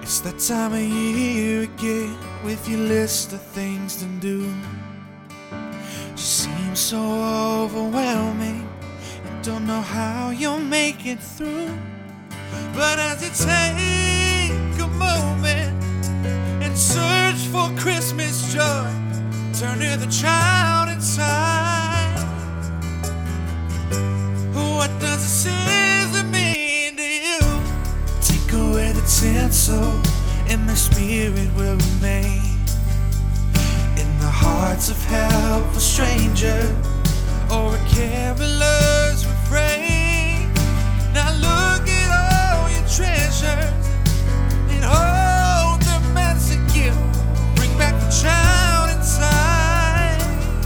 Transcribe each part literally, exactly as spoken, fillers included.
It's that time of year again with your list of things to do. Just seems so overwhelming. I don't know how you'll make it through. But as you take a moment and search for Christmas joy, turn to the child inside. What does the season mean to you? Take away the tinsel and the spirit will remain in the hearts of helpless strangers or a caroler's refrain. Now look at all your treasures and hold them as a gift. Bring back the child inside.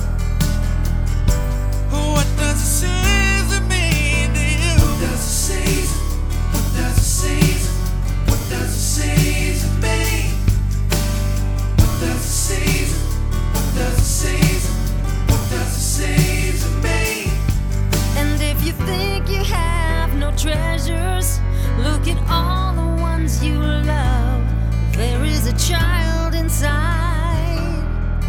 What does the season mean to you? What does the season? What does the season? What does the season mean? What does the season? What does the season? What does the season mean? And if you think you have no treasures, look at all the ones you love. There is a child inside.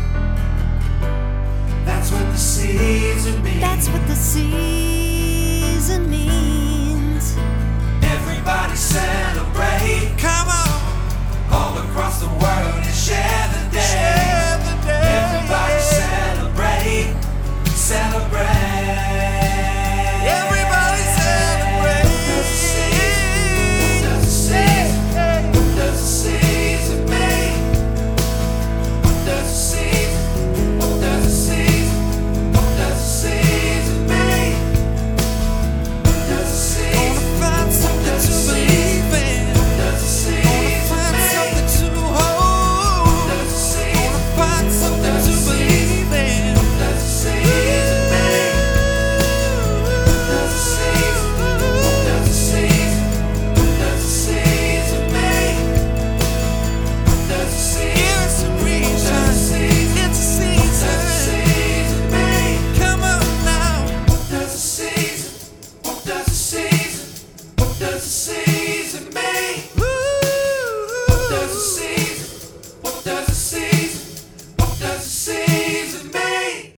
That's what the season means. That's what the season means. Everybody celebrate. Come on, All across the world and share the day. share the day. Everybody celebrate. Celebrate. Everybody celebrate. What does the season? What does the season? What does the season mean? What does the season? What does the season? What does the season mean? What does the season? Gonna find something to believe in. What does the Gonna season find mean? something to What hold. does the season? Gonna find something to believe in. What does the season mean? What does the season? What does the season? What does the season mean? What does the season? It's a What reason. does the season? It's a What does the season. season mean? Come on now. What does the season? What does the season? What does the season?